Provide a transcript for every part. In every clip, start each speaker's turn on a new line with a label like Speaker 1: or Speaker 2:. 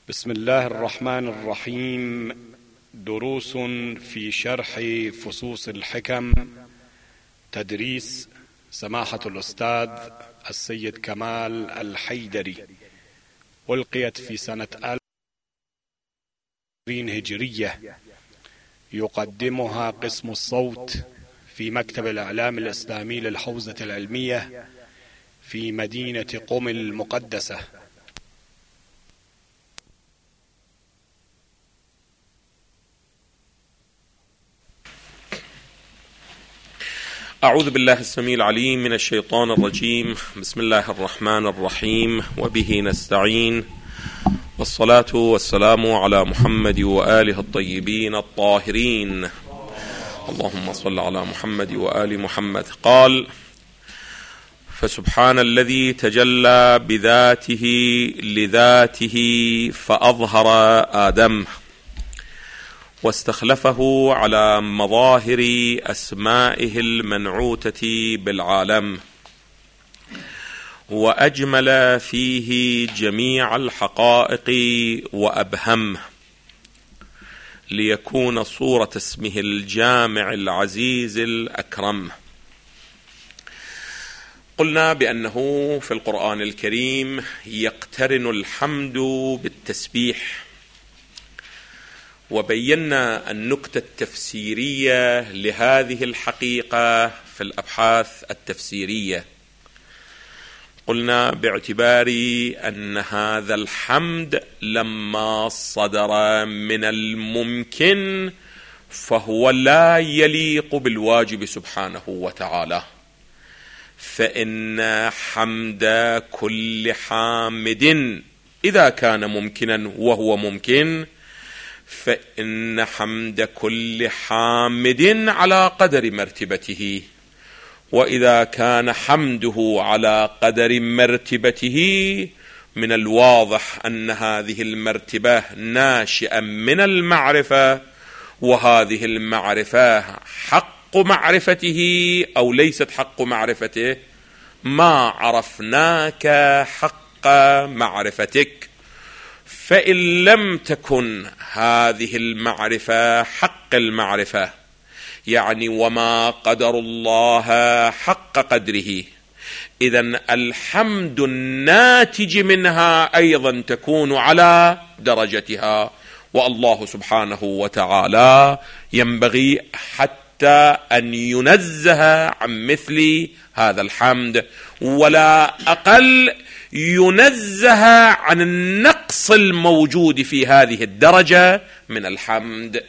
Speaker 1: بسم الله الرحمن الرحيم. دروس في شرح فصوص الحكم، تدريس سماحة الأستاذ السيد كمال الحيدري، ألقيت في سنة 2020 هجرية. يقدمها قسم الصوت في مكتب الإعلام الإسلامي للحوزة العلمية في مدينة قم المقدسة.
Speaker 2: أعوذ بالله السميع العليم من الشيطان الرجيم. بسم الله الرحمن الرحيم، وبه نستعين، والصلاة والسلام على محمد وآله الطيبين الطاهرين. اللهم صل على محمد وآل محمد. قال: فسبحان الذي تجلى بذاته لذاته فأظهر آدم، واستخلفه على مظاهر أسمائه المنعوتة بالعالم، وأجمل فيه جميع الحقائق وأبهم، ليكون صورة اسمه الجامع العزيز الأكرم. قلنا بأنه في القرآن الكريم يقترن الحمد بالتسبيح، وبينا النكتة التفسيرية لهذه الحقيقة في الأبحاث التفسيرية. قلنا باعتبار أن هذا الحمد لما صدر من الممكن فهو لا يليق بالواجب سبحانه وتعالى، فإن حمد كل حامد إذا كان ممكنا وهو ممكن، فإن حمد كل حامد على قدر مرتبته، وإذا كان حمده على قدر مرتبته من الواضح أن هذه المرتبة ناشئة من المعرفة، وهذه المعرفة حق معرفته أو ليست حق معرفته. ما عرفناك حق معرفتك، فإن لم تكن هذه المعرفة حق المعرفة، يعني وما قدر الله حق قدره، إذن الحمد الناتج منها أيضا تكون على درجتها. والله سبحانه وتعالى ينبغي حتى أن ينزه عن مثل هذا الحمد، ولا أقل ينزه عن النقص الموجود في هذه الدرجة من الحمد.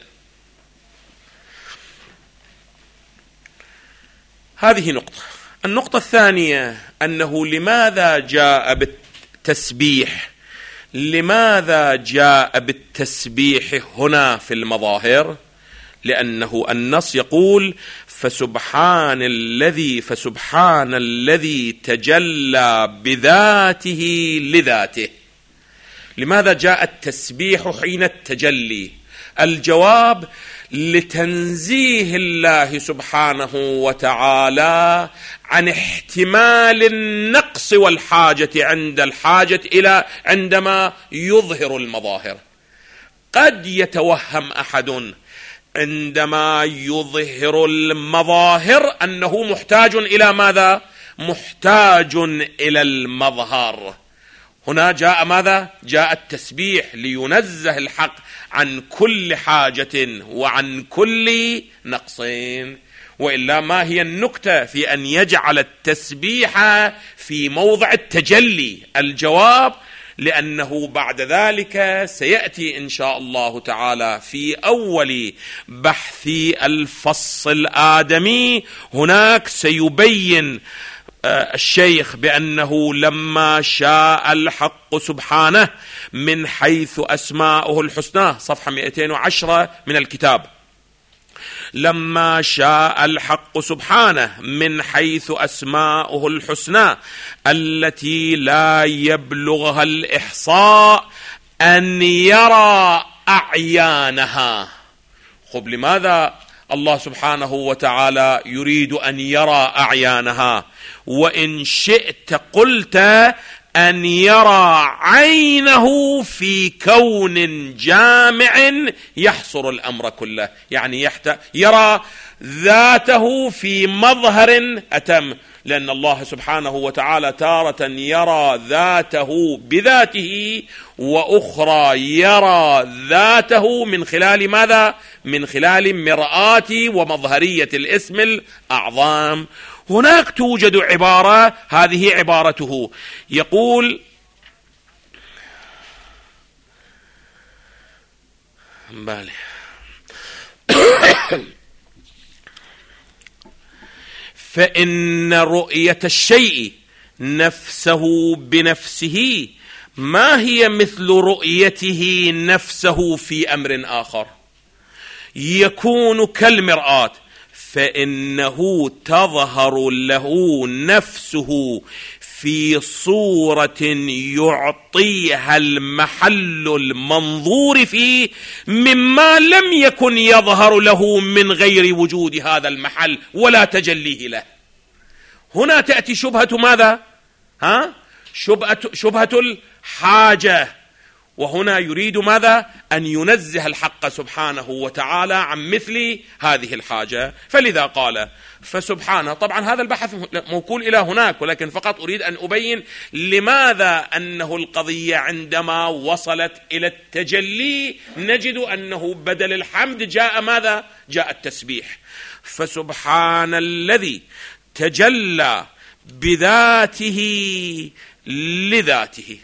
Speaker 2: هذه نقطة. النقطة الثانية أنه لماذا جاء بالتسبيح؟ لماذا جاء بالتسبيح هنا في المظاهر؟ لأنه النص يقول: فسبحان الذي تجلى بذاته لذاته. لماذا جاء التسبيح حين التجلي؟ الجواب: لتنزيه الله سبحانه وتعالى عن احتمال النقص والحاجة عندما يظهر المظاهر. قد يتوهم أحد عندما يظهر المظاهر أنه محتاج إلى ماذا؟ محتاج إلى المظهر. هنا جاء ماذا؟ جاء التسبيح لينزه الحق عن كل حاجة وعن كل نقص. وإلا ما هي النكتة في أن يجعل التسبيح في موضع التجلي؟ الجواب: لأنه بعد ذلك سيأتي إن شاء الله تعالى في أول بحث الفص الآدمي، هناك سيبين الشيخ بأنه لما شاء الحق سبحانه من حيث أسماؤه الحسنى، صفحة 210 من الكتاب، لما شاء الحق سبحانه من حيث أسماؤه الحسنى التي لا يبلغها الإحصاء أن يرى أعيانها. خب لماذا الله سبحانه وتعالى يريد أن يرى أعيانها؟ وإن شئت قلت أن يرى عينه في كون جامع يحصر الأمر كله، يعني يرى ذاته في مظهر أتم، لأن الله سبحانه وتعالى تارة يرى ذاته بذاته، وأخرى يرى ذاته من خلال ماذا؟ من خلال مرآة ومظهرية الاسم الأعظم. هناك توجد عبارة، هذه عبارته، يقول فإن رؤية الشيء نفسه بنفسه ما هي مثل رؤيته نفسه في أمر آخر، يكون كالمرآة، فإنه تظهر له نفسه في صورة يعطيها المحل المنظور فيه مما لم يكن يظهر له من غير وجود هذا المحل ولا تجليه له. هنا تأتي شبهة ماذا؟ شبهة الحاجة، وهنا يريد ماذا؟ أن ينزه الحق سبحانه وتعالى عن مثل هذه الحاجة. فلذا قال فسبحانه، طبعا هذا البحث موكول إلى هناك، ولكن فقط أريد أن أبين لماذا أنه القضية عندما وصلت إلى التجلي نجد أنه بدل الحمد جاء ماذا؟ جاء التسبيح. فسبحان الذي تجلى بذاته لذاته،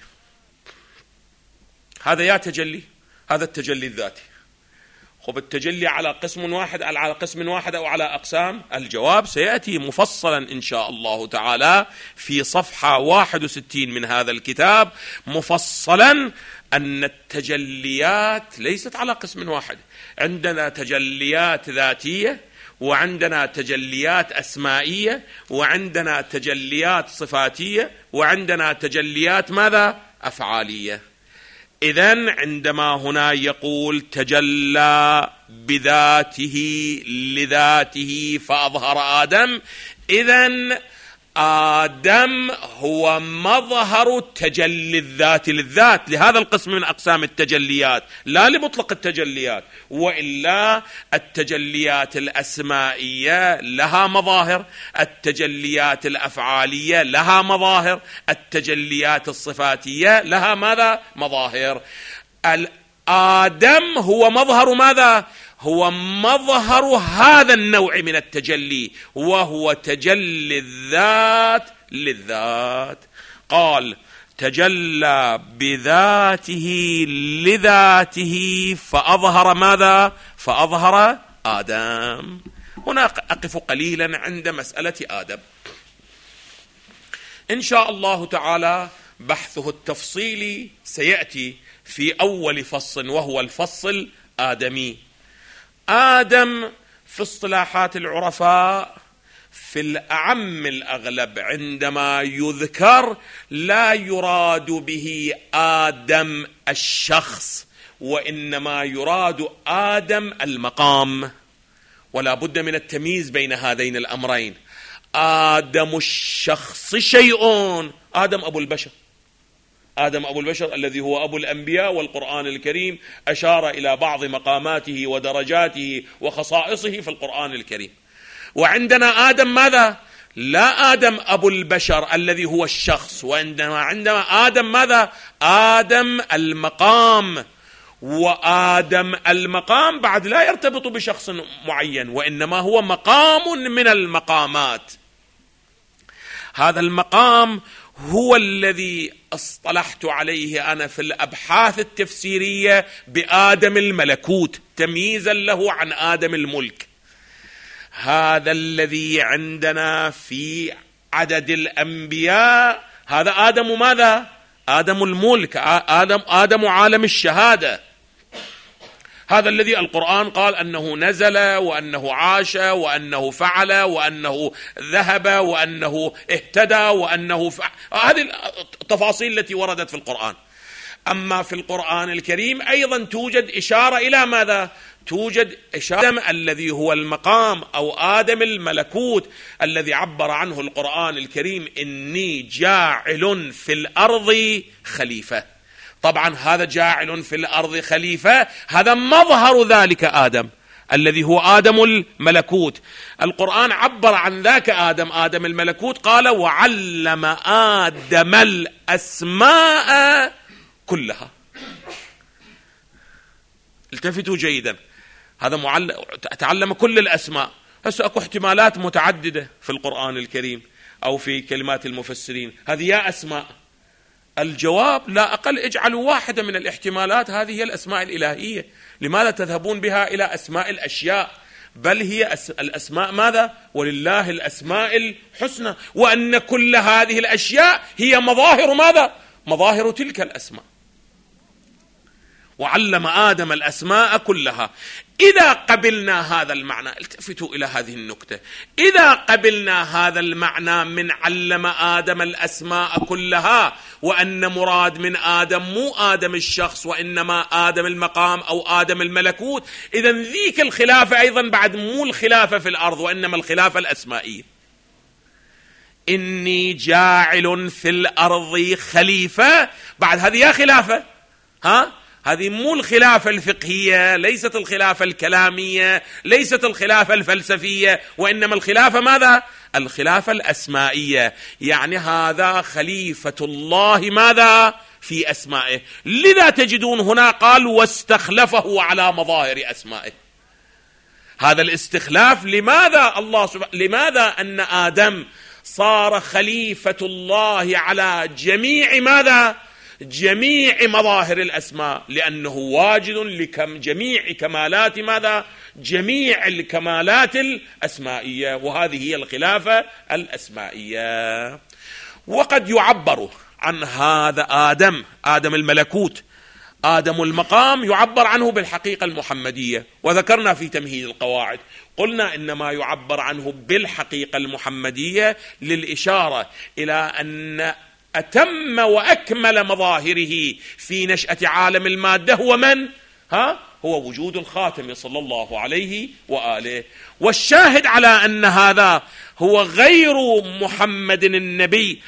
Speaker 2: هذا يا تجلي، هذا التجلي الذاتي. خب التجلي على قسم واحد، على قسم واحد أو على أقسام؟ الجواب سيأتي مفصلا إن شاء الله تعالى في صفحة 61 من هذا الكتاب، مفصلا أن التجليات ليست على قسم واحد. عندنا تجليات ذاتية، وعندنا تجليات أسمائية، وعندنا تجليات صفاتية، وعندنا تجليات ماذا؟ أفعالية. إذن عندما هنا يقول تجلى بذاته لذاته فأظهر آدم، إذن آدم هو مظهر تجلي الذات للذات، لهذا القسم من أقسام التجليات، لا لمطلق التجليات. وإلا التجليات الأسمائية لها مظاهر، التجليات الأفعالية لها مظاهر، التجليات الصفاتية لها ماذا؟ مظاهر. آدم هو مظهر ماذا؟ هو مظهر هذا النوع من التجلي، وهو تجلي الذات للذات. قال تجلى بذاته لذاته فأظهر ماذا؟ فأظهر آدم. هنا أقف قليلا عند مسألة آدم. إن شاء الله تعالى بحثه التفصيلي سيأتي في أول فصل، وهو الفصل آدمي. آدم في اصطلاحات العرفاء في الأعم الأغلب عندما يذكر لا يراد به آدم الشخص، وإنما يراد آدم المقام، ولا بد من التمييز بين هذين الأمرين. آدم الشخص شيء، آدم أبو البشر، آدم أبو البشر الذي هو أبو الأنبياء، والقرآن الكريم أشار إلى بعض مقاماته ودرجاته وخصائصه في القرآن الكريم. وعندنا آدم ماذا؟ لا آدم أبو البشر الذي هو الشخص، عندما آدم ماذا؟ آدم المقام. وآدم المقام بعد لا يرتبط بشخص معين، وإنما هو مقام من المقامات. هذا المقام هو الذي اصطلحت عليه أنا في الأبحاث التفسيرية بآدم الملكوت، تمييزا له عن آدم الملك. هذا الذي عندنا في عدد الأنبياء، هذا آدم ماذا؟ آدم الملك، آدم عالم الشهادة. هذا الذي القرآن قال أنه نزل، وأنه عاش، وأنه فعل، وأنه ذهب، وأنه اهتدى، وأنه هذه التفاصيل التي وردت في القرآن. أما في القرآن الكريم أيضا توجد إشارة إلى ماذا؟ توجد إشارة الذي هو المقام أو آدم الملكوت الذي عبر عنه القرآن الكريم إني جاعل في الأرض خليفة. طبعا هذا جاعل في الأرض خليفة هذا مظهر ذلك آدم الذي هو آدم الملكوت. القرآن عبر عن ذاك آدم الملكوت قال وعلم آدم الأسماء كلها. التفتوا جيدا، هذا تعلم كل الأسماء. هسه أكو احتمالات متعددة في القرآن الكريم أو في كلمات المفسرين، هذه يا أسماء. الجواب لا أقل اجعلوا واحدة من الاحتمالات هذه هي الأسماء الإلهية. لماذا تذهبون بها إلى أسماء الأشياء؟ بل هي الأسماء ماذا؟ ولله الأسماء الحسنى، وأن كل هذه الأشياء هي مظاهر ماذا؟ مظاهر تلك الأسماء. وعلم آدم الأسماء كلها. إذا قبلنا هذا المعنى، التفتوا إلى هذه النكتة، إذا قبلنا هذا المعنى من علم آدم الأسماء كلها وأن مراد من آدم مو آدم الشخص وإنما آدم المقام أو آدم الملكوت، إذن ذيك الخلافة أيضا بعد مو الخلافة في الأرض وإنما الخلافة الأسمائية. إني جاعل في الأرض خليفة، بعد هذه يا خلافة، هذه مو الخلافة الفقهية، ليست الخلافة الكلامية، ليست الخلافة الفلسفية، وإنما الخلافة ماذا؟ الخلافة الأسمائية. يعني هذا خليفة الله ماذا؟ في أسمائه. لذا تجدون هنا قال واستخلفه على مظاهر أسمائه. هذا الاستخلاف لماذا أن آدم صار خليفة الله على جميع ماذا؟ جميع مظاهر الأسماء، لأنه واجد جميع كمالات ماذا؟ جميع الكمالات الأسمائية، وهذه هي الخلافة الأسمائية. وقد يعبر عن هذا آدم الملكوت، آدم المقام، يعبر عنه بالحقيقة المحمدية. وذكرنا في تمهيد القواعد قلنا إنما يعبر عنه بالحقيقة المحمدية للإشارة إلى أن أتم وأكمل مظاهره في نشأة عالم المادة هو من؟ هو وجود الخاتم صلى الله عليه وآله. والشاهد على أن هذا هو غير محمد النبي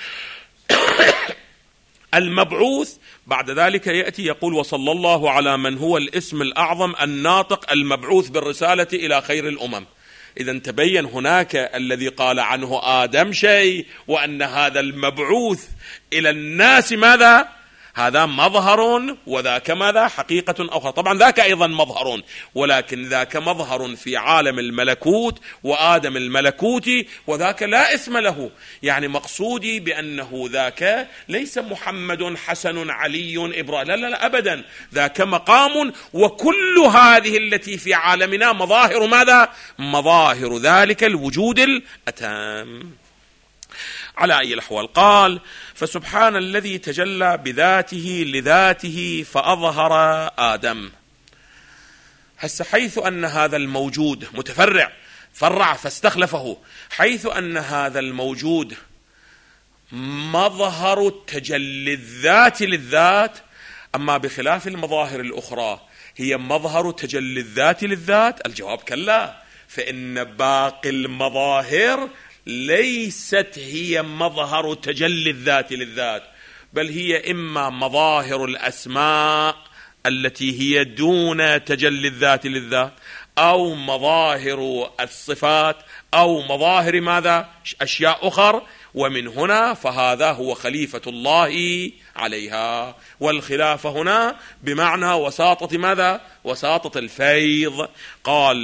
Speaker 2: المبعوث، بعد ذلك يأتي يقول وصلى الله على من هو الاسم الأعظم الناطق المبعوث بالرسالة إلى خير الأمم. إذا تبين هناك الذي قال عنه آدم شيء، وأن هذا المبعوث إلى الناس ماذا؟ هذا مظهر، وذاك ماذا؟ حقيقة أخرى. طبعا ذاك أيضا مظهر، ولكن ذاك مظهر في عالم الملكوت وآدم الملكوتي، وذاك لا اسم له. يعني مقصودي بأنه ذاك ليس محمد حسن علي إبراهيم، لا أبدا، ذاك مقام. وكل هذه التي في عالمنا مظاهر ماذا؟ مظاهر ذلك الوجود الأتام. على أي الأحوال قال فسبحان الذي تجلى بذاته لذاته فأظهر آدم. هسه حيث أن هذا الموجود متفرع فرع فاستخلفه، حيث أن هذا الموجود مظهر تجلي الذات للذات، أما بخلاف المظاهر الأخرى هي مظهر تجلي الذات للذات، الجواب كلا، فإن باقي المظاهر ليست هي مظهر تجلي الذات للذات، بل هي إما مظاهر الأسماء التي هي دون تجلي الذات للذات، أو مظاهر الصفات، أو مظاهر ماذا؟ أشياء أخرى. ومن هنا فهذا هو خليفة الله عليها. والخلافة هنا بمعنى وساطة ماذا؟ وساطة الفيض. قال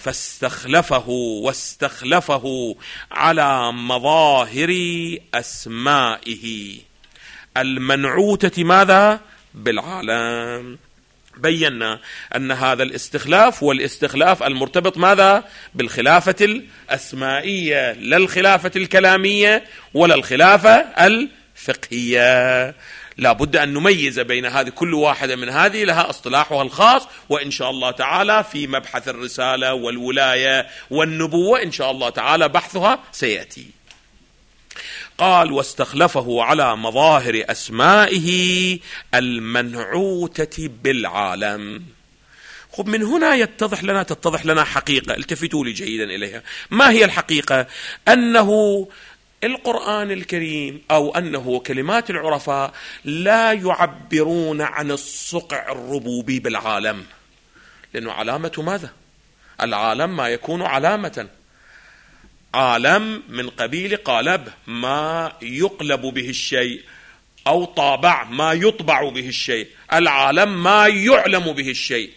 Speaker 2: واستخلفه على مظاهر أسمائه المنعوتة ماذا؟ بالعالم. بينا أن هذا الاستخلاف والاستخلاف المرتبط ماذا؟ بالخلافة الأسمائية، لا الخلافة الكلامية ولا الخلافة الفقهية. لا بد أن نميز بين هذه، كل واحدة من هذه لها اصطلاحها الخاص، وإن شاء الله تعالى في مبحث الرسالة والولاية والنبوة إن شاء الله تعالى بحثها سيأتي. قال واستخلفه على مظاهر أسمائه المنعوتة بالعالم. خب من هنا تتضح لنا حقيقة، التفتوا لي جيدا إليها. ما هي الحقيقة؟ أنه القرآن الكريم أو أنه كلمات العرفاء لا يعبرون عن الصقع الربوبي بالعالم، لأنه علامة ماذا؟ العالم ما يكون علامة، عالم من قبيل قالب، ما يقلب به الشيء، أو طابع ما يطبع به الشيء. العالم ما يعلم به الشيء.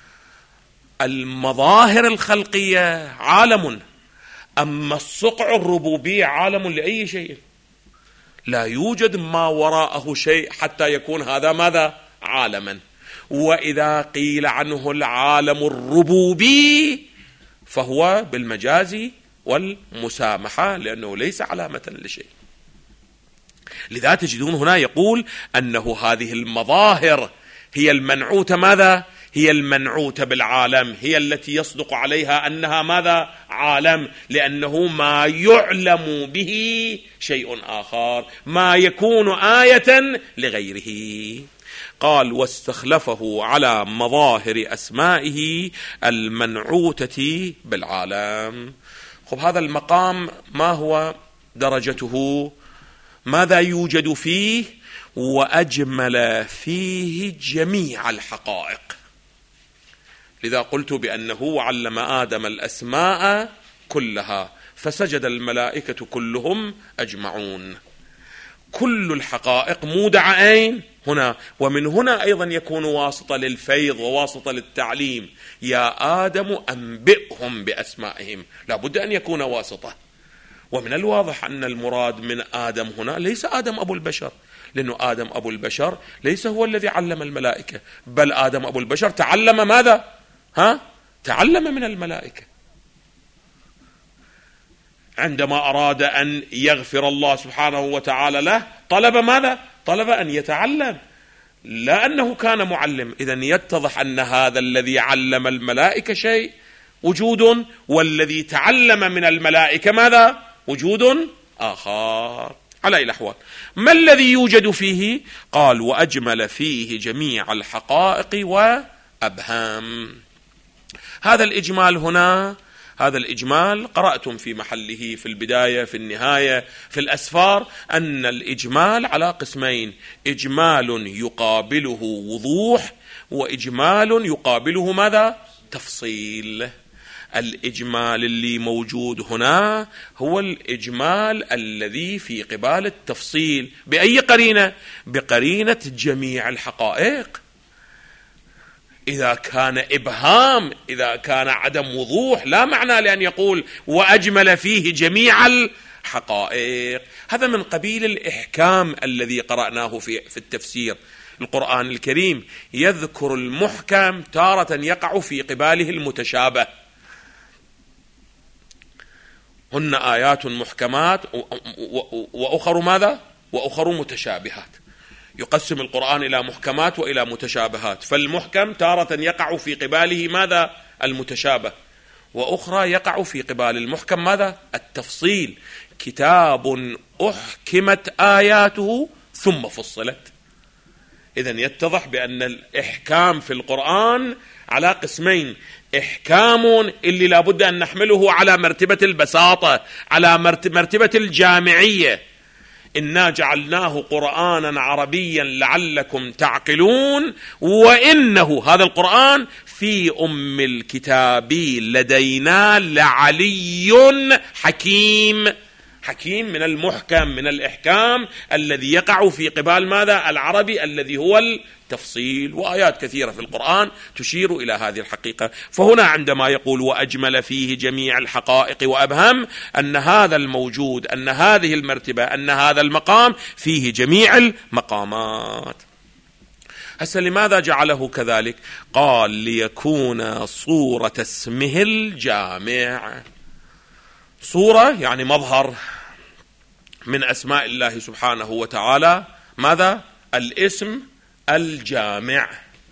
Speaker 2: المظاهر الخلقية عالم، أما الصقع الربوبي عالم لأي شيء، لا يوجد ما وراءه شيء حتى يكون هذا ماذا؟ عالما. وإذا قيل عنه العالم الربوبي فهو بالمجاز والمسامحة، لأنه ليس علامة لشيء. لذا تجدون هنا يقول أنه هذه المظاهر هي المنعوتة ماذا؟ هي المنعوتة بالعالم، هي التي يصدق عليها أنها ماذا؟ عالم، لأنه ما يعلم به شيء آخر، ما يكون آية لغيره. قال واستخلفه على مظاهر أسمائه المنعوتة بالعالم. خب هذا المقام ما هو درجته؟ ماذا يوجد فيه؟ وأجمل فيه جميع الحقائق. لذا قلت بأنه علم آدم الأسماء كلها فسجد الملائكة كلهم أجمعون. كل الحقائق مودعة أين؟ هنا. ومن هنا أيضا يكون واسطة للفيض وواسطة للتعليم. يا آدم أنبئهم بأسمائهم، لا بد أن يكون واسطة. ومن الواضح أن المراد من آدم هنا ليس آدم أبو البشر، لأنه آدم أبو البشر ليس هو الذي علم الملائكة، بل آدم أبو البشر تعلم ماذا؟ تعلم من الملائكة. عندما أراد أن يغفر الله سبحانه وتعالى له طلب ماذا؟ طلب أن يتعلم، لا أنه كان معلم. إذن يتضح أن هذا الذي علم الملائكة شيء وجود، والذي تعلم من الملائكة ماذا؟ وجود آخر. على أي الأحوال ما الذي يوجد فيه؟ قال وأجمل فيه جميع الحقائق وأبهام. هذا الإجمال هنا، هذا الإجمال قرأتم في محله في البداية في النهاية في الأسفار أن الإجمال على قسمين: إجمال يقابله وضوح، وإجمال يقابله ماذا؟ تفصيل. الإجمال اللي موجود هنا هو الإجمال الذي في قبال التفصيل. بأي قرينة؟ بقرينة جميع الحقائق. إذا كان إبهام، إذا كان عدم وضوح، لا معنى لأن يقول وأجمل فيه جميع الحقائق. هذا من قبيل الإحكام الذي قرأناه في التفسير. القرآن الكريم يذكر المحكم تارة يقع في قباله المتشابه. هن آيات محكمات وأخر ماذا؟ وأخر متشابهات. يقسم القرآن إلى محكمات وإلى متشابهات. فالمحكم تارة يقع في قباله ماذا؟ المتشابه، وأخرى يقع في قبال المحكم ماذا؟ التفصيل. كتاب أحكمت آياته ثم فصلت. إذن يتضح بأن الإحكام في القرآن على قسمين: إحكام اللي لابد أن نحمله على مرتبة البساطة، على مرتبة الجامعية، إنا جعلناه قرآنا عربيا لعلكم تعقلون، وإنه هذا القرآن في أم الكتاب لدينا لعلي حكيم. حكيم من المحكم، من الإحكام الذي يقع في قبال ماذا؟ العربي الذي هو التفصيل. وآيات كثيرة في القرآن تشير إلى هذه الحقيقة. فهنا عندما يقول وأجمل فيه جميع الحقائق وأبهم، أن هذا الموجود، أن هذه المرتبة، أن هذا المقام فيه جميع المقامات. هسه لماذا جعله كذلك؟ قال ليكون صورة اسمه الجامع. صورة يعني مظهر من أسماء الله سبحانه وتعالى. ماذا؟ الاسم الجامع.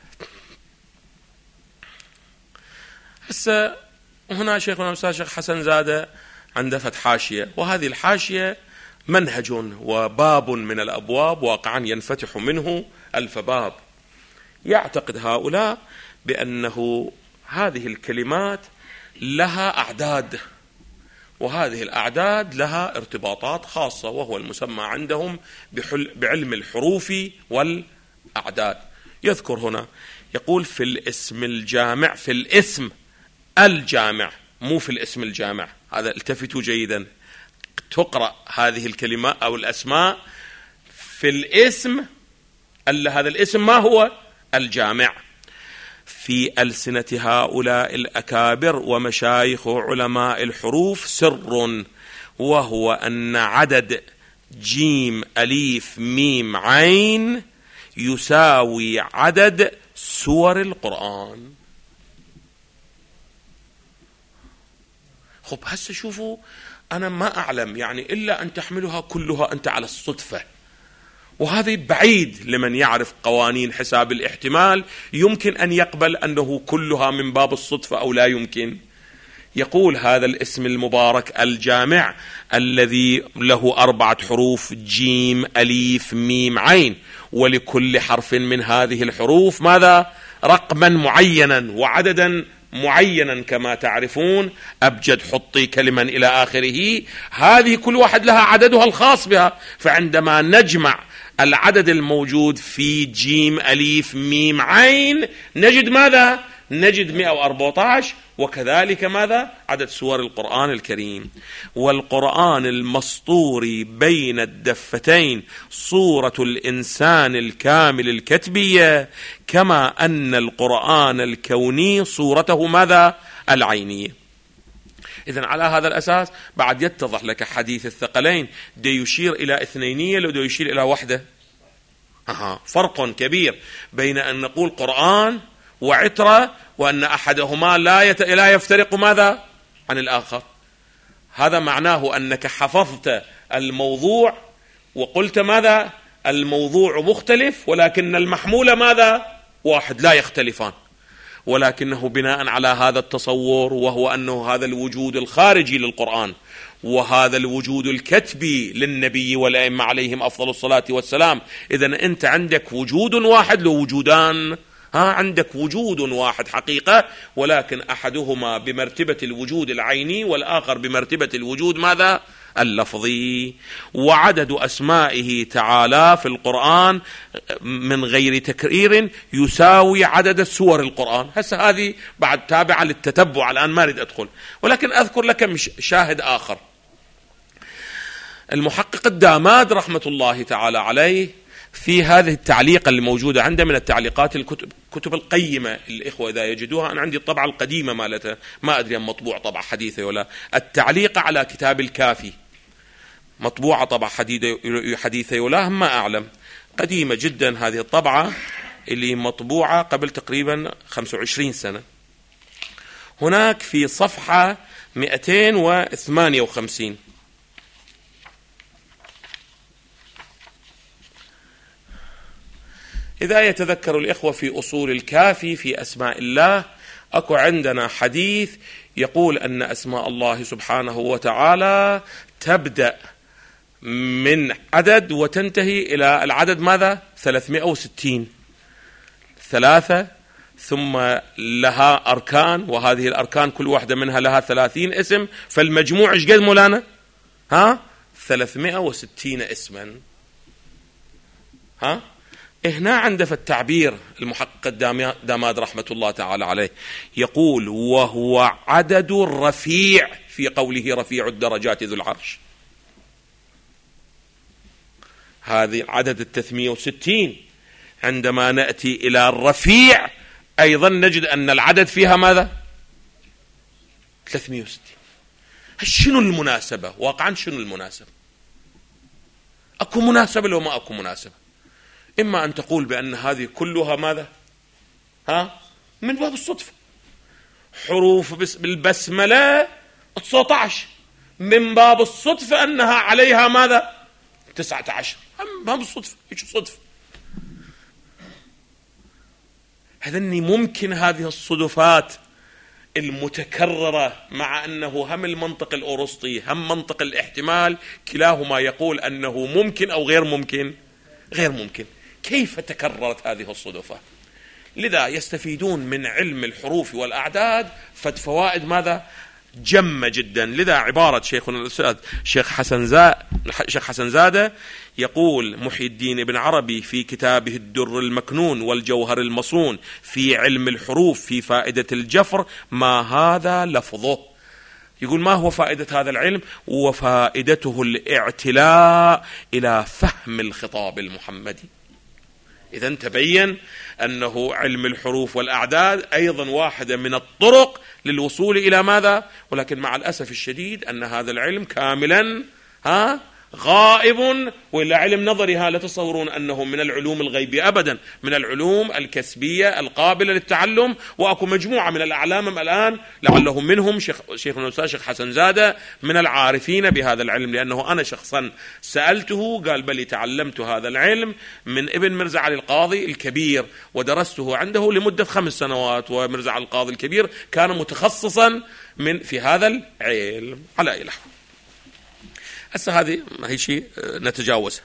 Speaker 2: هسه هنا شيخنا الأستاذ شيخ حسن زادة عنده فتح حاشية، وهذه الحاشية منهج وباب من الأبواب واقعا ينفتح منه ألف باب. يعتقد هؤلاء بأنه هذه الكلمات لها أعداد، وهذه الأعداد لها ارتباطات خاصة، وهو المسمى عندهم بعلم الحروف والأعداد. يذكر هنا يقول في الاسم الجامع، في الاسم الجامع، مو في الاسم الجامع، هذا التفتوا جيدا، تقرأ هذه الكلمات أو الأسماء في الاسم، هذا الاسم ما هو الجامع. في ألسنة هؤلاء الأكابر ومشايخ علماء الحروف سر، وهو أن عدد جيم أليف ميم عين يساوي عدد سور القرآن. خب هسه شوفوا، أنا ما أعلم يعني إلا أن تحملها كلها أنت على الصدفة، وهذا بعيد لمن يعرف قوانين حساب الاحتمال، يمكن أن يقبل أنه كلها من باب الصدفة أو لا يمكن. يقول هذا الاسم المبارك الجامع الذي له 4 حروف جيم أليف ميم عين، ولكل حرف من هذه الحروف ماذا؟ رقما معينا وعددا معينا كما تعرفون، أبجد حطي كلما إلى آخره، هذه كل واحد لها عددها الخاص بها. فعندما نجمع العدد الموجود في جيم أليف ميم عين نجد ماذا؟ نجد 114، وكذلك ماذا؟ عدد سور القرآن الكريم. والقرآن المسطور بين الدفتين صورة الإنسان الكامل الكتبية، كما أن القرآن الكوني صورته ماذا؟ العينية. إذن على هذا الأساس بعد يتضح لك حديث الثقلين، دي يشير إلى اثنينية لو دي يشير إلى وحدة. فرق كبير بين أن نقول قرآن وعترة، وأن أحدهما لا يفترق ماذا عن الآخر. هذا معناه أنك حفظت الموضوع وقلت ماذا؟ الموضوع مختلف، ولكن المحمول ماذا؟ واحد، لا يختلفان، ولكنه بناء على هذا التصور، وهو أنه هذا الوجود الخارجي للقرآن وهذا الوجود الكتبي للنبي والأئمة عليهم أفضل الصلاة والسلام. إذن أنت عندك وجود واحد لو وجودان، عندك وجود واحد حقيقة، ولكن أحدهما بمرتبة الوجود العيني والآخر بمرتبة الوجود ماذا؟ اللفظي. وعدد أسمائه تعالى في القرآن من غير تكرير يساوي عدد سور القرآن. هسه هذه بعد تابعة للتتبع، الآن ما أريد أدخل، ولكن أذكر لك شاهد آخر. المحقق الداماد رحمة الله تعالى عليه في هذه التعليق اللي موجودة عنده من التعليقات الكتب القيمة، الإخوة إذا يجدوها، أنا عندي الطبعة القديمة مالتها، ما أدري أم مطبوع طبعة حديثة ولا، التعليق على كتاب الكافي، مطبوعة طبعة حديثة ولا ما أعلم، قديمة جدا هذه الطبعة اللي مطبوعة قبل تقريبا 25 سنة. هناك في صفحة 258 إذا يتذكر الإخوة في أصول الكافي في أسماء الله، أكو عندنا حديث يقول أن أسماء الله سبحانه وتعالى تبدأ من عدد وتنتهي إلى العدد ماذا؟ 360، 3 ثم لها أركان، وهذه الأركان كل واحدة منها لها 30 اسم، فالمجموع إيش قد مولانا؟ 360 اسما. هنا عنده في التعبير المحقق الداماد رحمة الله تعالى عليه يقول وهو عدد الرفيع، في قوله رفيع الدرجات ذو العرش، هذه عدد 360. عندما نأتي إلى الرفيع أيضا نجد أن العدد فيها ماذا؟ 360. شنو المناسبة؟ واقعا شنو المناسبة؟ أكو مناسبة لو ما أكو مناسبة؟ إما أن تقول بأن هذه كلها ماذا؟ من باب الصدفة. حروف بالبسملة 19 من باب الصدفة أنها عليها ماذا؟ 19 من باب الصدفة. إيش صدفة؟ هذني ممكن هذه الصدفات المتكررة، مع أنه هم المنطق الأرسطي هم منطق الاحتمال كلاهما يقول أنه ممكن أو غير ممكن. غير ممكن. كيف تكررت هذه الصدفة؟ لذا يستفيدون من علم الحروف والأعداد فوائد ماذا؟ جمة جدا. لذا عبارة شيخنا الأستاذ شيخ حسن زادة يقول محي الدين ابن عربي في كتابه الدر المكنون والجوهر المصون في علم الحروف في فائدة الجفر: ما هذا لفظه. يقول ما هو فائدة هذا العلم؟ وفائدته الاعتلاء إلى فهم الخطاب المحمدي. إذن تبين أنه علم الحروف والأعداد أيضا واحدة من الطرق للوصول إلى ماذا؟ ولكن مع الأسف الشديد أن هذا العلم كاملا غائب، وإلا علم نظري لا تصورون أنه من العلوم الغيبية أبدا، من العلوم الكسبية القابلة للتعلم. وأكو مجموعة من الأعلام الآن لعلهم منهم شيخنا الأستاذ شيخ حسن زادة من العارفين بهذا العلم، لأنه أنا شخصا سألته قال بلي تعلمت هذا العلم من ابن مرزا علي القاضي الكبير تصدرسته عنده لمدة 5 سنوات، ومرزا علي القاضي الكبير كان متخصصا في هذا العلم. على أي نحو هسه هذه هي شيء نتجاوزها.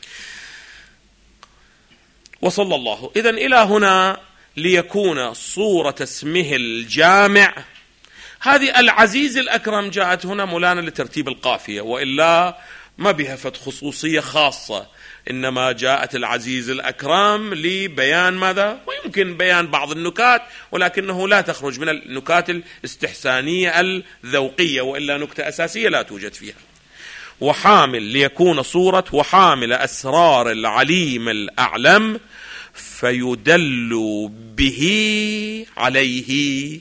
Speaker 2: وصلى الله إذن إلى هنا ليكون صورة اسمه الجامع. هذه العزيز الأكرم جاءت هنا مولانا لترتيب القافية، وإلا ما بها فت خصوصية خاصة، إنما جاءت العزيز الأكرم لبيان ماذا؟ ويمكن بيان بعض النكات، ولكنه لا تخرج من النكات الاستحسانية الذوقية، وإلا نكتة أساسية لا توجد فيها. وحامل ليكون صورة وحامل أسرار العليم الأعلم فيدل به عليه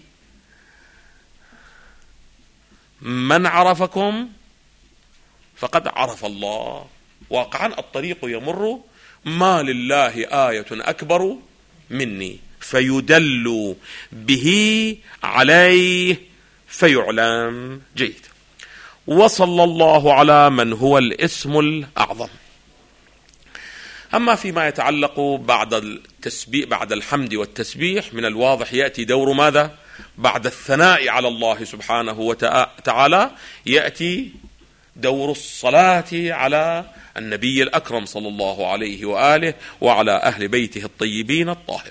Speaker 2: من عرفكم فقد عرف الله. واقعا الطريق يمر ما لله آية أكبر مني، فيدل به عليه فيعلم. جيد. وصلى الله على من هو الاسم الأعظم. أما فيما يتعلق بعد الحمد والتسبيح، من الواضح يأتي دور ماذا؟ بعد الثناء على الله سبحانه وتعالى يأتي دور الصلاة على النبي الأكرم صلى الله عليه وآله وعلى أهل بيته الطيبين الطاهرين.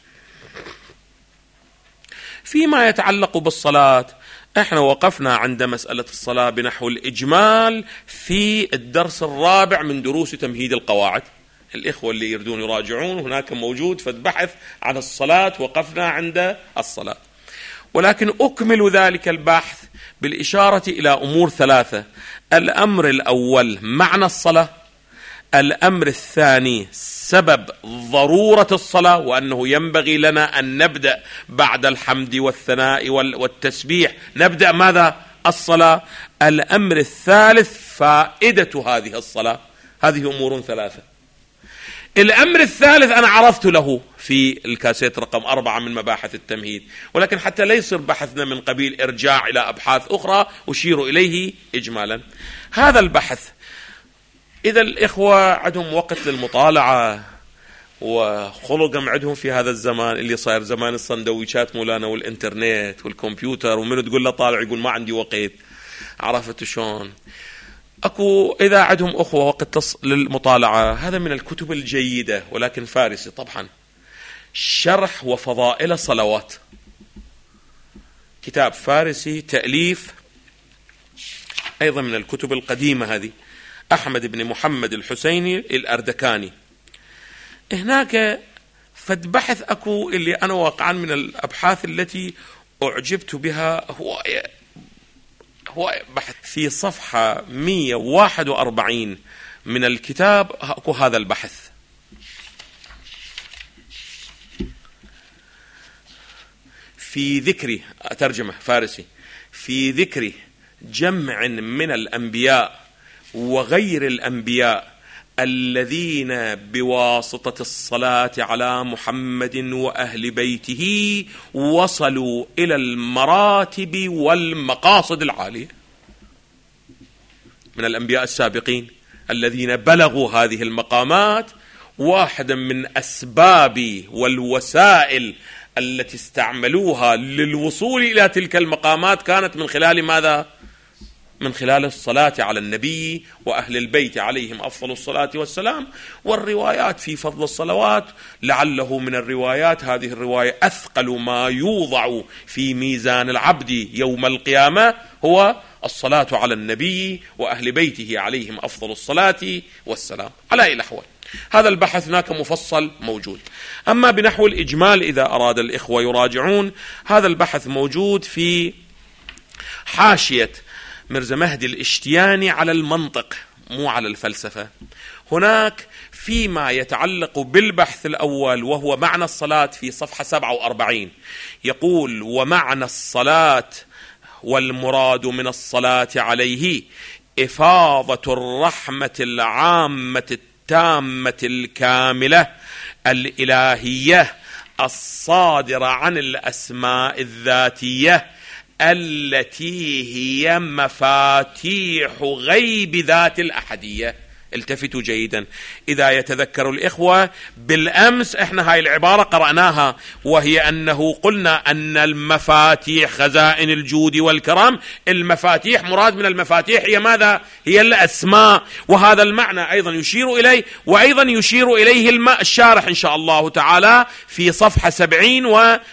Speaker 2: فيما يتعلق بالصلاة، احنا وقفنا عند مسألة الصلاة بنحو الإجمال في الدرس الرابع من دروس تمهيد القواعد. الإخوة اللي يريدون يراجعون هناك موجود فالبحث عن الصلاة، وقفنا عند الصلاة. ولكن أكمل ذلك البحث بالإشارة إلى أمور 3: الأمر الأول معنى الصلاة، الأمر الثاني سبب ضرورة الصلاة وأنه ينبغي لنا أن نبدأ بعد الحمد والثناء والتسبيح نبدأ ماذا؟ الصلاة. الأمر الثالث فائدة هذه الصلاة. هذه أمور 3. الأمر الثالث أنا عرضت له في الكاسيت رقم 4 من مباحث التمهيد، ولكن حتى لا يصير بحثنا من قبيل إرجاع إلى أبحاث أخرى أشير إليه إجمالا. هذا البحث إذا الإخوة عندهم وقت للمطالعة وخلقهم عندهم في هذا الزمان اللي صاير زمان الصندويشات مولانا والإنترنت والكمبيوتر، ومنو تقول له طالع يقول ما عندي وقت. عرفت شلون؟ أكو إذا عندهم أخوة وقت للمطالعة، هذا من الكتب الجيدة، ولكن فارسي طبعا، شرح وفضائل صلوات، كتاب فارسي تأليف أيضا من الكتب القديمة هذه، أحمد بن محمد الحسيني الأردكاني. هناك فد بحث أكو اللي أنا واقعا من الأبحاث التي أعجبت بها، هو بحث في صفحة 141 من الكتاب. أكو هذا البحث في ذكر، ترجمة فارسي، في ذكر جمع من الأنبياء وغير الأنبياء الذين بواسطة الصلاة على محمد وأهل بيته وصلوا إلى المراتب والمقاصد العالية من الأنبياء السابقين الذين بلغوا هذه المقامات. واحدا من أسباب والوسائل التي استعملوها للوصول إلى تلك المقامات كانت من خلال ماذا؟ من خلال الصلاة على النبي وأهل البيت عليهم أفضل الصلاة والسلام. والروايات في فضل الصلوات لعله من الروايات هذه الرواية أثقل ما يوضع في ميزان العبد يوم القيامة هو الصلاة على النبي وأهل بيته عليهم أفضل الصلاة والسلام. على أي الأحوال هذا البحث هناك مفصل موجود. أما بنحو الإجمال إذا أراد الإخوة يراجعون، هذا البحث موجود في حاشية مرزا مهدي الاشتياني على المنطق مو على الفلسفة. هناك فيما يتعلق بالبحث الأول وهو معنى الصلاة في صفحة 47 يقول: ومعنى الصلاة والمراد من الصلاة عليه إفاضة الرحمة العامة التامة الكاملة الإلهية الصادرة عن الأسماء الذاتية التي هي مفاتيح غيب ذات الأحدية. التفتوا جيدا، إذا يتذكر الإخوة بالأمس إحنا هاي العبارة قرأناها، وهي أنه قلنا أن المفاتيح خزائن الجود والكرم. المفاتيح مراد من المفاتيح هي ماذا؟ هي الأسماء. وهذا المعنى أيضا يشير إليه، وأيضا يشير إليه الشارح إن شاء الله تعالى في صفحة 70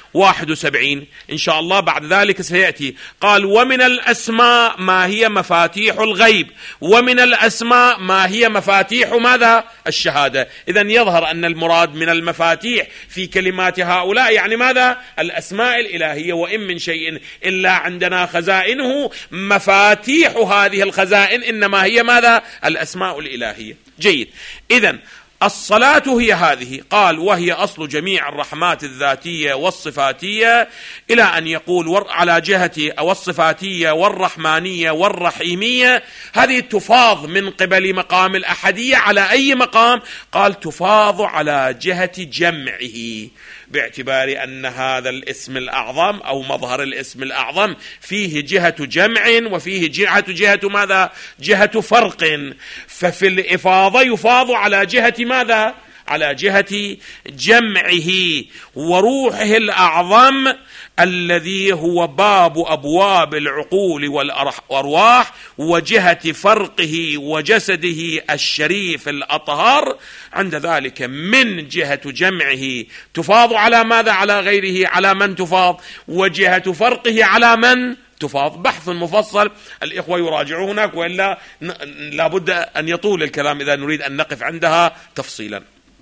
Speaker 2: و71 إن شاء الله. بعد ذلك سيأتي قال: ومن الأسماء ما هي مفاتيح الغيب، ومن الأسماء ما هي مفاتيح ماذا؟ الشهادة. إذن يظهر أن المراد من المفاتيح في كلمات هؤلاء يعني ماذا؟ الأسماء الإلهية. وإن من شيء إلا عندنا خزائنه، مفاتيح هذه الخزائن إنما هي ماذا؟ الأسماء الإلهية. جيد. إذن الصلاة هي هذه، قال: وهي أصل جميع الرحمات الذاتية والصفاتية، إلى أن يقول على جهة أو الصفاتية والرحمانية والرحيمية. هذه تفاض من قبل مقام الأحدية على أي مقام؟ قال: تفاض على جهة جمعه، باعتبار أن هذا الاسم الأعظم أو مظهر الاسم الأعظم فيه جهة جمع وفيه جهة ماذا؟ جهة فرق. ففي الإفاضة يفاض على جهة ماذا؟ على جهة جمعه وروحه الأعظم الذي هو باب أبواب العقول والأرواح، وجهة فرقه وجسده الشريف الأطهر. عند ذلك من جهة جمعه تفاض على ماذا؟ على غيره. على من تفاض؟ وجهة فرقه على من تفاض؟ بحث مفصل الإخوة يراجعوه هناك، وإلا لابد أن يطول الكلام إذا نريد أن نقف عندها تفصيلا.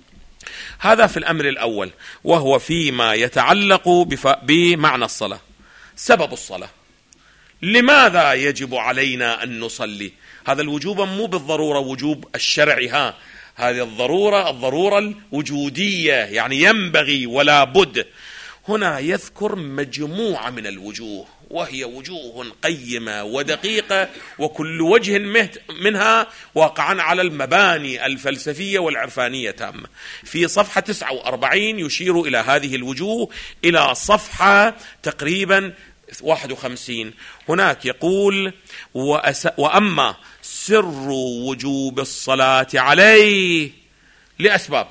Speaker 2: هذا في الأمر الأول، وهو فيما يتعلق بمعنى الصلاة. سبب الصلاة، لماذا يجب علينا أن نصلي؟ هذا الوجوب مو بالضرورة وجوب الشرع، هذه الضرورة الوجودية، يعني ينبغي ولا بد. هنا يذكر مجموعة من الوجوه، وهي وجوه قيمة ودقيقة، وكل وجه منها واقعا على المباني الفلسفية والعرفانية تامة. في صفحة 49 يشير إلى هذه الوجوه إلى صفحة تقريبا 51. هناك يقول: وأما سر وجوب الصلاة عليه لأسباب،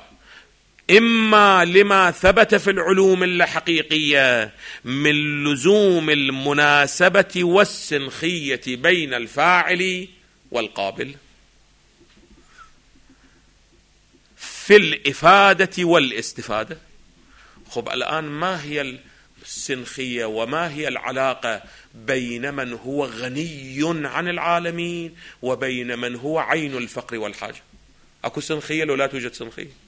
Speaker 2: إما لما ثبت في العلوم الحقيقية من لزوم المناسبة والسنخية بين الفاعل والقابل في الإفادة والاستفادة. خب الآن ما هي السنخية وما هي العلاقة بين من هو غني عن العالمين وبين من هو عين الفقر والحاجة؟ أكو سنخية لو لا توجد سنخية؟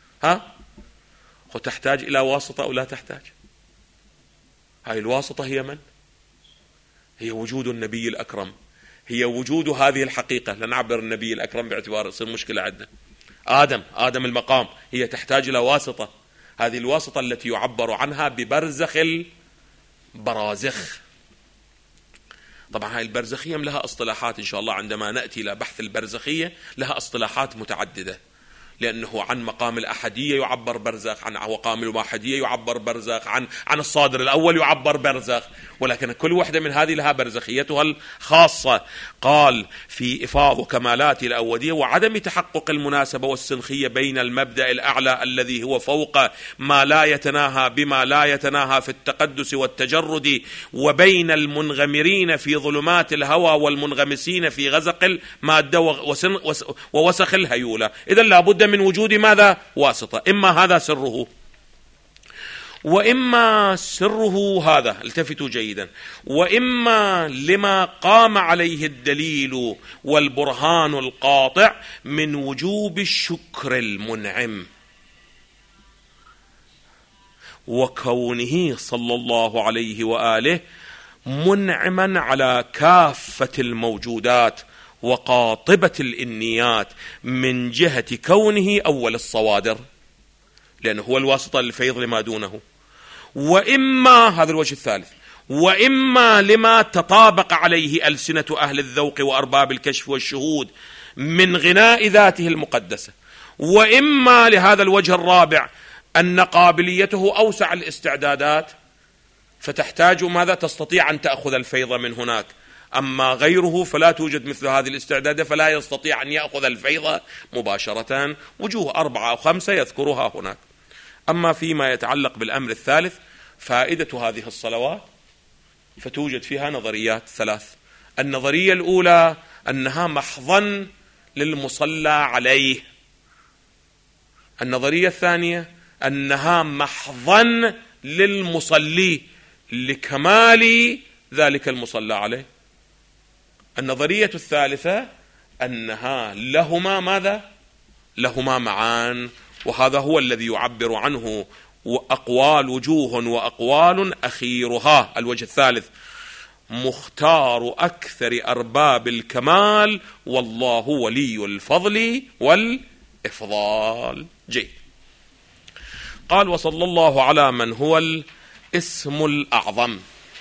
Speaker 2: تحتاج إلى واسطة أو لا تحتاج؟ هاي الواسطة هي من؟ هي وجود النبي الأكرم، هي وجود هذه الحقيقة. لنعبر النبي الأكرم باعتبار يصير مشكلة عندنا. آدم المقام، هي تحتاج إلى واسطة. هذه الواسطة التي يعبر عنها ببرزخ البرازخ. طبعا هاي البرزخية لها اصطلاحات إن شاء الله، عندما نأتي إلى بحث البرزخية لها اصطلاحات متعددة. لأنه عن مقام الأحدية يعبر برزخ، عن مقام الواحدية يعبر برزخ، عن الصادر الأول يعبر برزخ، ولكن كل واحدة من هذه لها برزخيتها الخاصة. قال في إفاض كمالات الأودية وعدم تحقق المناسبة والسنخية بين المبدأ الأعلى الذي هو فوق ما لا يتناهى بما لا يتناهى في التقدس والتجرد، وبين المنغمرين في ظلمات الهوى والمنغمسين في غزق المادة ووسخ الهيولة. إذا لابد من وجود ماذا؟ واسطة. إما هذا سره وإما سره هذا، التفتوا جيدا، وإما لما قام عليه الدليل والبرهان القاطع من وجوب الشكر المنعم، وكونه صلى الله عليه وآله منعما على كافة الموجودات وقاطبة الإنيات من جهة كونه أول الصوادر، لأنه هو الواسطة للفيض لما دونه. وإما هذا الوجه الثالث، وإما لما تطابق عليه ألسنة أهل الذوق وأرباب الكشف والشهود من غناء ذاته المقدسة. وإما لهذا الوجه الرابع أن قابليته أوسع الاستعدادات، فتحتاج ماذا؟ تستطيع أن تأخذ الفيض من هناك، أما غيره فلا توجد مثل هذه الاستعدادات، فلا يستطيع أن يأخذ الفيض مباشرة. وجوه 4 أو 5 يذكرها هناك. أما فيما يتعلق بالأمر الثالث، فائدة هذه الصلوات فتوجد فيها نظريات 3. النظرية الأولى أنها محضا للمصلى عليه. النظرية الثانية أنها محضا للمصلي لكمال ذلك المصلى عليه. النظرية الثالثة أنها لهما ماذا؟ لهما معان، وهذا هو الذي يعبر عنه وأقوال وجوه وأقوال أخيرها الوجه الثالث: مختار أكثر أرباب الكمال والله ولي الفضل والإفضال. جيد. قال: وصلى الله على من هو الاسم الأعظم.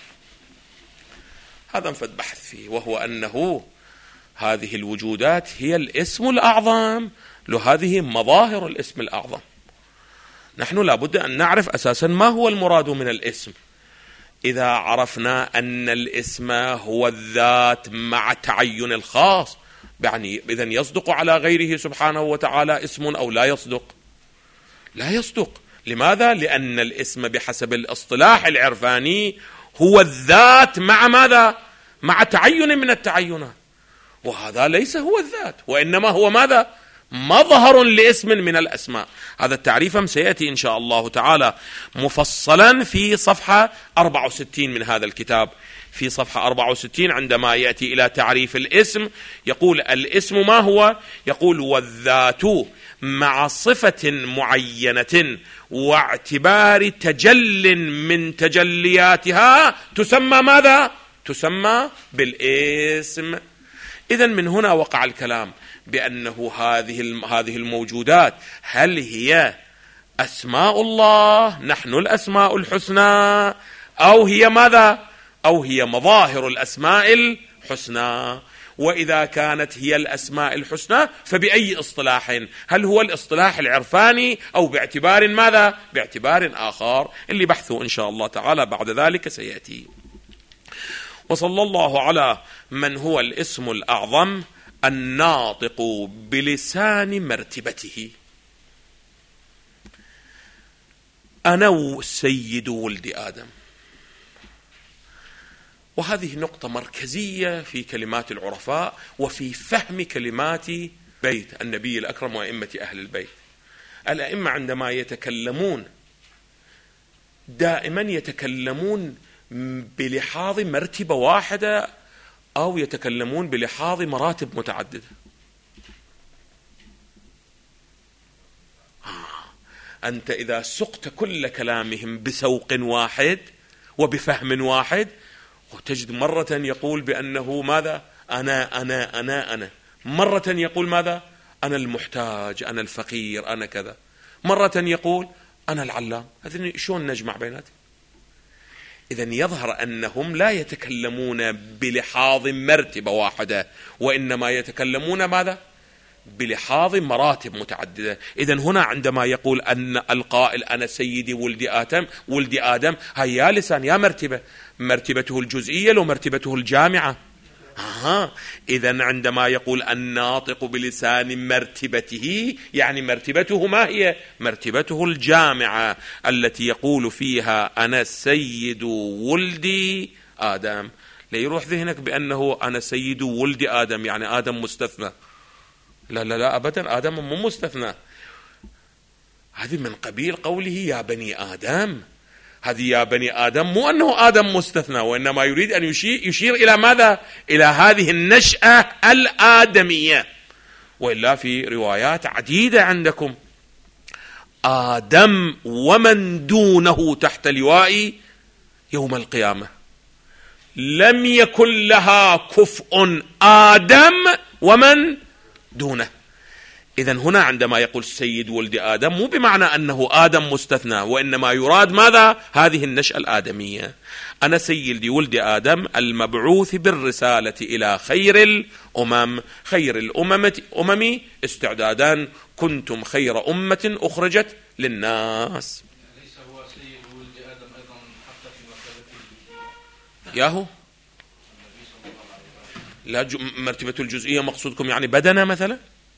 Speaker 2: هذا نفد بحث فيه، وهو أنه هذه الوجودات هي الاسم الأعظم، لهذه مظاهر الاسم الأعظم. نحن لابد أن نعرف أساسا ما هو المراد من الاسم. إذا عرفنا أن الاسم هو الذات مع تعين الخاص، يعني إذن يصدق على غيره سبحانه وتعالى اسم أو لا يصدق؟ لا يصدق. لماذا؟ لأن الاسم بحسب الاصطلاح العرفاني هو الذات مع ماذا؟ مع تعين من التعينات، وهذا ليس هو الذات، وإنما هو ماذا؟ مظهر لاسم من الأسماء. هذا التعريف سيأتي إن شاء الله تعالى مفصلا في صفحة 64 من هذا الكتاب. في صفحة 64 عندما يأتي إلى تعريف الاسم يقول: الاسم ما هو؟ يقول: والذات مع صفة معينة واعتبار تجل من تجلياتها تسمى ماذا؟ تسمى بالاسم. إذن من هنا وقع الكلام بأنه هذه الموجودات هل هي أسماء الله، نحن الأسماء الحسنى، أو هي ماذا؟ أو هي مظاهر الأسماء الحسنى. وإذا كانت هي الأسماء الحسنى فبأي اصطلاح؟ هل هو الاصطلاح العرفاني أو باعتبار ماذا؟ باعتبار آخر، اللي بحثه إن شاء الله تعالى بعد ذلك سيأتي. وصلى الله على من هو الاسم الأعظم الناطق بلسان مرتبته. أنا سيد ولد آدم. وهذه نقطة مركزية في كلمات العرفاء وفي فهم كلمات بيت النبي الأكرم وأئمة أهل البيت. الأئمة عندما يتكلمون دائما يتكلمون بلحاظ مرتبة واحدة أو يتكلمون بلحاظ مراتب متعددة. أنت إذا سقت كل كلامهم بسوق واحد وبفهم واحد، وتجد مرة يقول بأنه ماذا؟ أنا أنا أنا أنا، مرة يقول ماذا؟ أنا المحتاج، أنا الفقير، أنا كذا، مرة يقول أنا العلام. هذين شلون نجمع بيناتهم؟ إذن يظهر أنهم لا يتكلمون بلحاظ مرتبة واحدة، وإنما يتكلمون ماذا؟ بلحاظ مراتب متعددة. إذن هنا عندما يقول أن القائل أنا سيدي ولد آدم، هاي يا لسان يا مرتبته الجزئية لو مرتبته الجامعة. إذن عندما يقول الناطق بلسان مرتبته، يعني مرتبته ما هي؟ مرتبته الجامعة التي يقول فيها أنا سيد ولد آدم. لا يروح ذهنك بأنه أنا سيد ولد آدم يعني آدم مستثنى. لا لا لا أبدا، آدم مو مستثنى. هذه من قبيل قوله يا بني آدم. هذه يا بني آدم مو أنه آدم مستثنى، وإنما يريد أن يشير إلى ماذا؟ إلى هذه النشأة الآدمية. وإلا في روايات عديدة عندكم آدم ومن دونه تحت لواء يوم القيامة، لم يكن لها كفء آدم ومن دونه. إذن هنا عندما يقول سيد ولد آدم مو بمعنى أنه آدم مستثنى، وإنما يراد ماذا؟ هذه النشأة الآدمية. أنا سيد ولد آدم المبعوث بالرسالة إلى خير الأمم. خير الأمم استعدادا كنتم خير أمة أخرجت للناس.
Speaker 3: ليس هو سيد ولد آدم أيضا حتى في مرتبة
Speaker 2: ياهو؟ لا مرتبة الجزئية مقصودكم يعني بدنه مثلا؟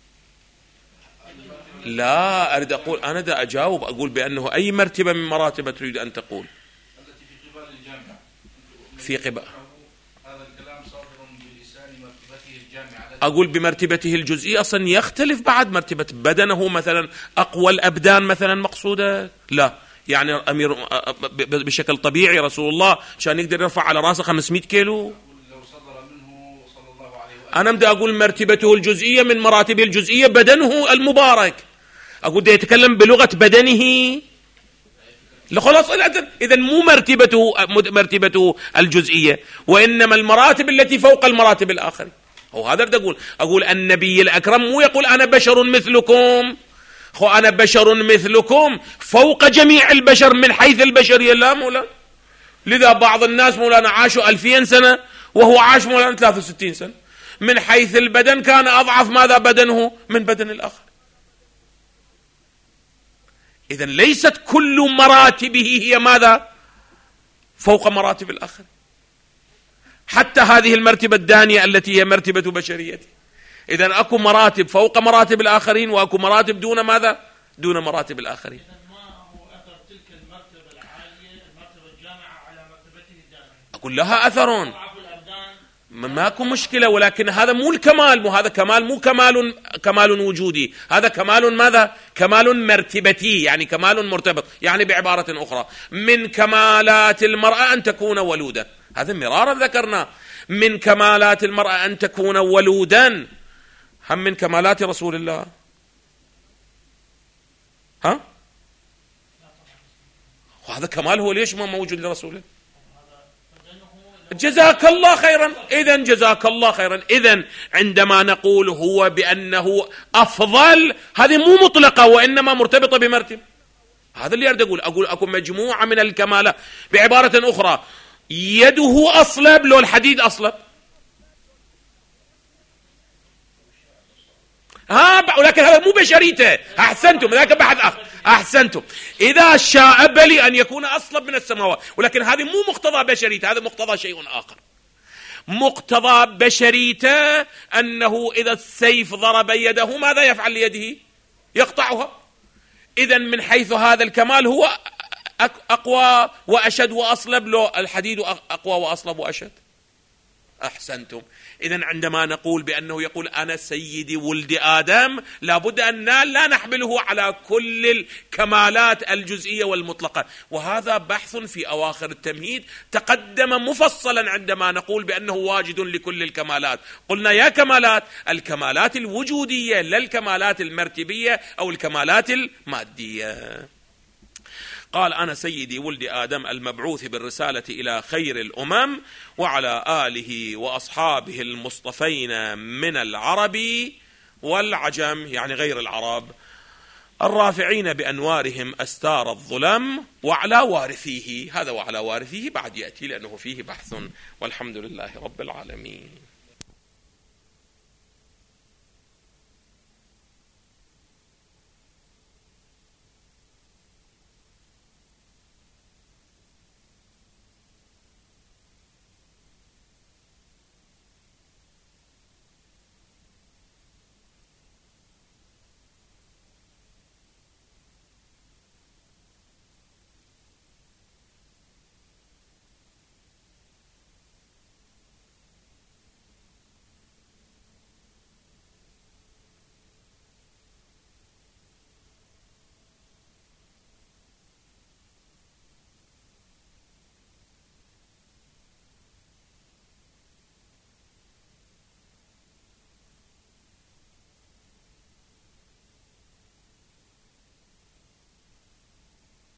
Speaker 2: لا أريد أقول أنا دا أجاوب أقول بأنه أي مرتبة من مراتب تريد أن تقول؟
Speaker 3: التي في قبال الجامعة.
Speaker 2: في قبال
Speaker 3: هذا الكلام صادر بلسان مرتبته الجامعة.
Speaker 2: أقول بمرتبته الجزئية أصلا يختلف بعد مرتبة بدنه مثلا أقوى الأبدان مثلا مقصودة؟ لا، يعني أمير بشكل طبيعي رسول الله عشان يقدر يرفع على راسه 500 كيلو. أنا بدي أقول مرتبته الجزئية من مراتبه الجزئية بدنه المبارك. أقول ده يتكلم بلغة بدنه. لا خلاص، إذن مو مرتبته الجزئية، وإنما المراتب التي فوق المراتب الآخرين. هو هذا بدي أقول النبي الأكرم مو يقول أنا بشر مثلكم، أنا بشر مثلكم فوق جميع البشر من حيث البشرية. لا مولانا، لذا بعض الناس مولانا عاشوا 2000 سنة وهو عاش مولانا 63 سنة. من حيث البدن كان أضعف ماذا بدنه من بدن الآخر. إذن ليست كل مراتبه هي ماذا؟ فوق مراتب الآخر. حتى هذه المرتبة الدانية التي هي مرتبة بشريته. إذن أكو مراتب فوق مراتب الآخرين وأكو مراتب دون ماذا؟ دون مراتب الآخرين.
Speaker 3: ما هو أثر تلك المرتبة العالية المرتبة الجامعة على مرتبته الدانية؟
Speaker 2: أقول لها أثر، ماكو مشكلة، ولكن هذا مو الكمال. مو هذا كمال، مو كمال وجودي، هذا كمال ماذا؟ كمال مرتبتي، يعني كمال مرتبط. يعني بعبارة أخرى من كمالات المرأة أن تكون ولودة. هذا مرارا ذكرنا. من كمالات المرأة أن تكون ولودا. هم من كمالات رسول الله. وهذا كمال هو ليش ما موجود لرسوله؟ جزاك الله خيرا. إذن جزاك الله خيرا. إذن عندما نقول هو بأنه أفضل، هذه مو مطلقة وإنما مرتبطة بمرتبة. هذا اللي أريد أقول أكو مجموعة من الكمالات. بعبارة أخرى يده أصلب لو الحديد أصلب. ولكن هذا مو بشريته. أحسنتم، ذاك بحث آخر. أحسنتم. إذا شاء بلي أن يكون أصلب من السماوات، ولكن هذه مو مقتضى بشريته، هذا مقتضى شيء آخر. مقتضى بشريته أنه إذا السيف ضرب يده ماذا يفعل ليده؟ يقطعها. إذن من حيث هذا الكمال هو أقوى وأشد وأصلب، لو الحديد أقوى وأصلب وأشد. أحسنتم. إذن عندما نقول بأنه يقول أنا سيدي ولد آدم، لابد أن لا نحمله على كل الكمالات الجزئية والمطلقة. وهذا بحث في أواخر التمهيد تقدم مفصلا عندما نقول بأنه واجد لكل الكمالات. قلنا يا كمالات، الكمالات الوجودية لا الكمالات المرتبية أو الكمالات المادية. قال أنا سيدي ولد آدم المبعوث بالرسالة إلى خير الأمم وعلى آله وأصحابه المصطفين من العرب والعجم، يعني غير العرب، الرافعين بأنوارهم أستار الظلم وعلى وارثيه. هذا وعلى وارثيه بعد يأتي لأنه فيه بحث. والحمد لله رب العالمين.